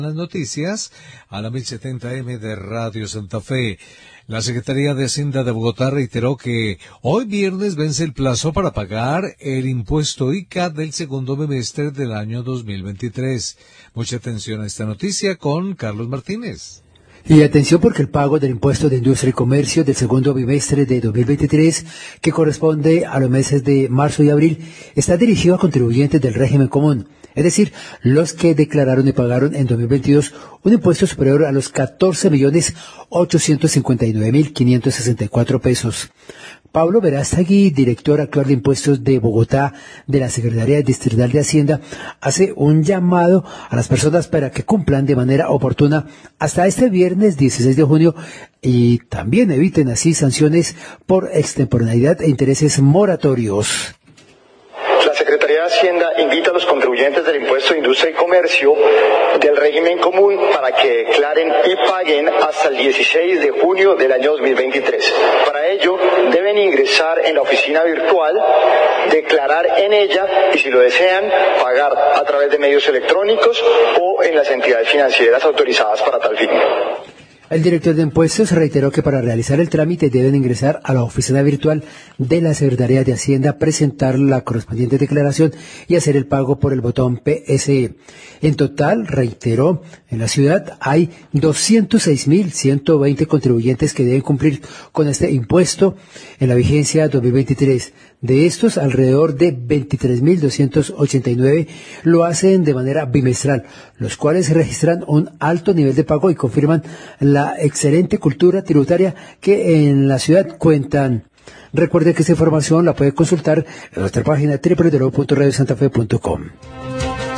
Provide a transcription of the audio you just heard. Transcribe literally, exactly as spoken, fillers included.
Las noticias a la mil setenta eme de Radio Santa Fe. La Secretaría de Hacienda de Bogotá reiteró que hoy viernes vence el plazo para pagar el impuesto I C A del segundo bimestre del año dos mil veintitrés. Mucha atención a esta noticia con Carlos Martínez. Y atención porque el pago del impuesto de industria y comercio del segundo bimestre de dos mil veintitrés, que corresponde a los meses de marzo y abril, está dirigido a contribuyentes del régimen común, es decir, los que declararon y pagaron en dos mil veintidós un impuesto superior a los catorce millones ochocientos cincuenta y nueve mil quinientos sesenta y cuatro pesos. Pablo Verástegui, director actual de impuestos de Bogotá de la Secretaría Distrital de Hacienda, hace un llamado a las personas para que cumplan de manera oportuna hasta este viernes dieciséis de junio y también eviten así sanciones por extemporaneidad e intereses moratorios. La Secretaría de Hacienda invita a los contribuyentes del impuesto de industria y comercio del régimen común para que declaren y paguen hasta el dieciséis de junio del año dos mil veintitrés. Para ello, deben ingresar en la oficina virtual, declarar en ella y, si lo desean, pagar a través de medios electrónicos o en las entidades financieras autorizadas para tal fin. El director de impuestos reiteró que para realizar el trámite deben ingresar a la oficina virtual de la Secretaría de Hacienda, presentar la correspondiente declaración y hacer el pago por el botón P S E. En total, reiteró, en la ciudad hay doscientos seis mil ciento veinte contribuyentes que deben cumplir con este impuesto en la vigencia dos mil veintitrés. De estos, alrededor de veintitrés mil doscientos ochenta y nueve lo hacen de manera bimestral, los cuales registran un alto nivel de pago y confirman la excelente cultura tributaria que en la ciudad cuentan. Recuerde que esta información la puede consultar en nuestra página doble u doble u doble u punto radio santa fe punto com.